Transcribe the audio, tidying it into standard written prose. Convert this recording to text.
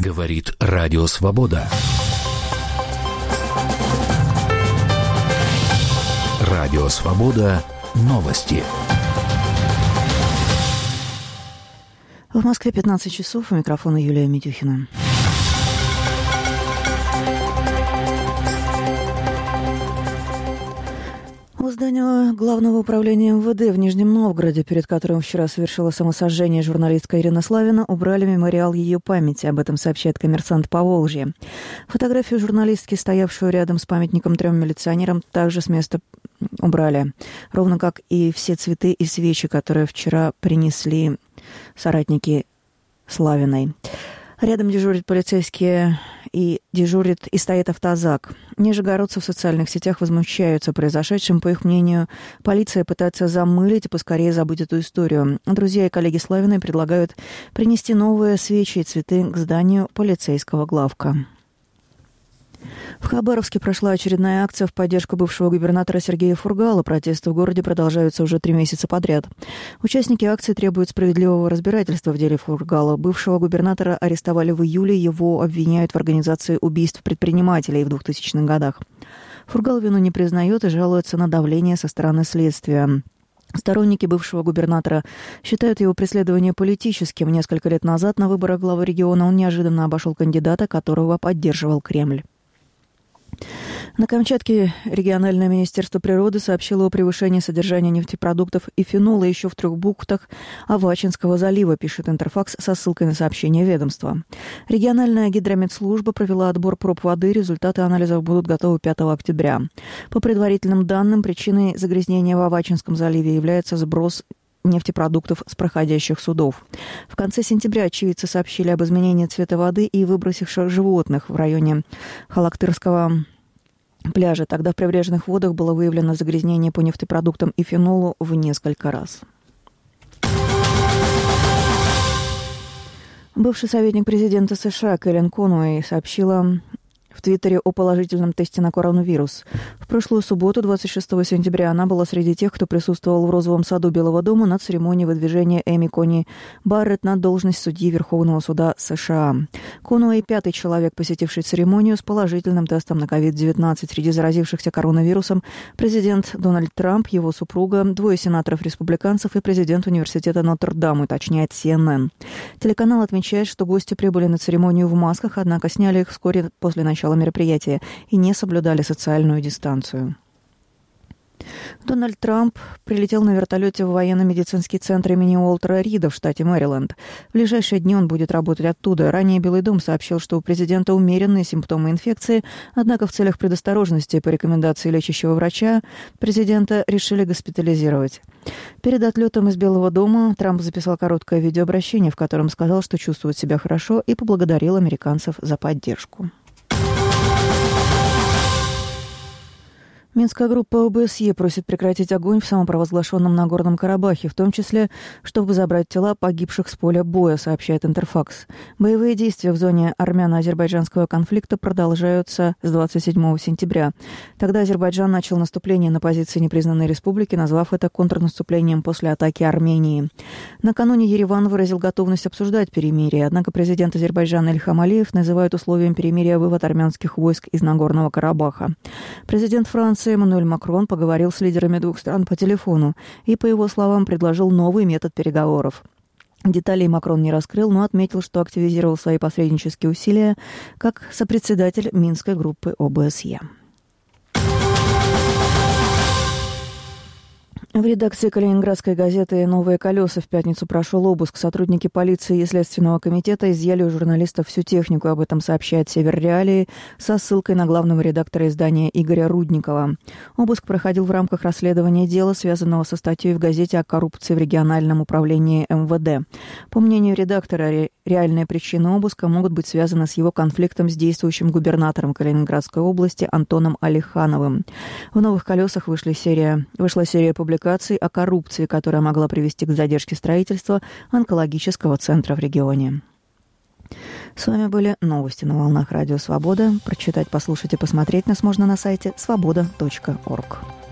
Говорит Радио Свобода. Радио Свобода. Новости. В Москве 15 часов. У микрофона Юлия Митюхина. У здания Главного управления МВД в Нижнем Новгороде, перед которым вчера совершила самосожжение журналистка Ирина Славина, убрали мемориал ее памяти. Об этом сообщает «Коммерсант Поволжья». Фотографию журналистки, стоявшую рядом с памятником 3 милиционерам, также с места убрали. Ровно как и все цветы и свечи, которые вчера принесли соратники Славиной. Рядом дежурят полицейские и стоит автозак. Нижегородцы в социальных сетях возмущаются произошедшим. По их мнению, полиция пытается замылить и поскорее забыть эту историю. Друзья и коллеги Славиной предлагают принести новые свечи и цветы к зданию полицейского главка. В Хабаровске прошла очередная акция в поддержку бывшего губернатора Сергея Фургала. Протесты в городе продолжаются уже 3 месяца подряд. Участники акции требуют справедливого разбирательства в деле Фургала. Бывшего губернатора арестовали в июле. Его обвиняют в организации убийств предпринимателей в 2000-х годах. Фургал вину не признает и жалуется на давление со стороны следствия. Сторонники бывшего губернатора считают его преследование политическим. Несколько лет назад на выборах главы региона он неожиданно обошел кандидата, которого поддерживал Кремль. На Камчатке региональное министерство природы сообщило о превышении содержания нефтепродуктов и фенола еще в 3 бухтах Авачинского залива, пишет Интерфакс со ссылкой на сообщение ведомства. Региональная гидрометслужба провела отбор проб воды, результаты анализов будут готовы 5 октября. По предварительным данным, причиной загрязнения в Авачинском заливе является сброс нефтепродуктов с проходящих судов. В конце сентября очевидцы сообщили об изменении цвета воды и выбросивших животных в районе Халактырского пляжа. Тогда в прибрежных водах было выявлено загрязнение по нефтепродуктам и фенолу в несколько раз. Бывший советник президента США Кэлен Конуэй сообщила в Твиттере о положительном тесте на коронавирус. В прошлую субботу, 26 сентября, она была среди тех, кто присутствовал в Розовом саду Белого дома на церемонии выдвижения Эми Кони Барретт на должность судьи Верховного суда США. Конуэй – 5-й человек, посетивший церемонию с положительным тестом на COVID-19. Среди заразившихся коронавирусом президент Дональд Трамп, его супруга, 2 сенаторов-республиканцев и президент университета Нотр-Дам, уточняет CNN. Телеканал отмечает, что гости прибыли на церемонию в масках, однако сняли их вскоре после начала мероприятия и не соблюдали социальную дистанцию. Дональд Трамп прилетел на вертолете в военно-медицинский центр имени Уолтера Рида в штате Мэриленд. В ближайшие дни он будет работать оттуда. Ранее Белый дом сообщил, что у президента умеренные симптомы инфекции, однако в целях предосторожности по рекомендации лечащего врача президента решили госпитализировать. Перед отлетом из Белого дома Трамп записал короткое видеообращение, в котором сказал, что чувствует себя хорошо и поблагодарил американцев за поддержку. Минская группа ОБСЕ просит прекратить огонь в самопровозглашенном Нагорном Карабахе, в том числе, чтобы забрать тела погибших с поля боя, сообщает Интерфакс. Боевые действия в зоне армяно-азербайджанского конфликта продолжаются с 27 сентября. Тогда Азербайджан начал наступление на позиции непризнанной республики, назвав это контрнаступлением после атаки Армении. Накануне Ереван выразил готовность обсуждать перемирие, однако президент Азербайджана Ильхам Алиев называет условием перемирия вывод армянских войск из Нагорного Карабаха. Президент Франции Эммануэль Макрон поговорил с лидерами 2 стран по телефону и, по его словам, предложил новый метод переговоров. Деталей Макрон не раскрыл, но отметил, что активизировал свои посреднические усилия как сопредседатель Минской группы ОБСЕ. В редакции калининградской газеты «Новые колеса» в пятницу прошел обыск. Сотрудники полиции и Следственного комитета изъяли у журналистов всю технику. Об этом сообщает «Север Реалии» со ссылкой на главного редактора издания Игоря Рудникова. Обыск проходил в рамках расследования дела, связанного со статьей в газете о коррупции в региональном управлении МВД. По мнению редактора, реальные причины обыска могут быть связаны с его конфликтом с действующим губернатором Калининградской области Антоном Алихановым. В «Новых колесах» вышла серия публикаций о коррупции, которая могла привести к задержке строительства онкологического центра в регионе. С вами были новости на волнах Радио Свобода. Прочитать, послушать и посмотреть нас можно на сайте svoboda.org.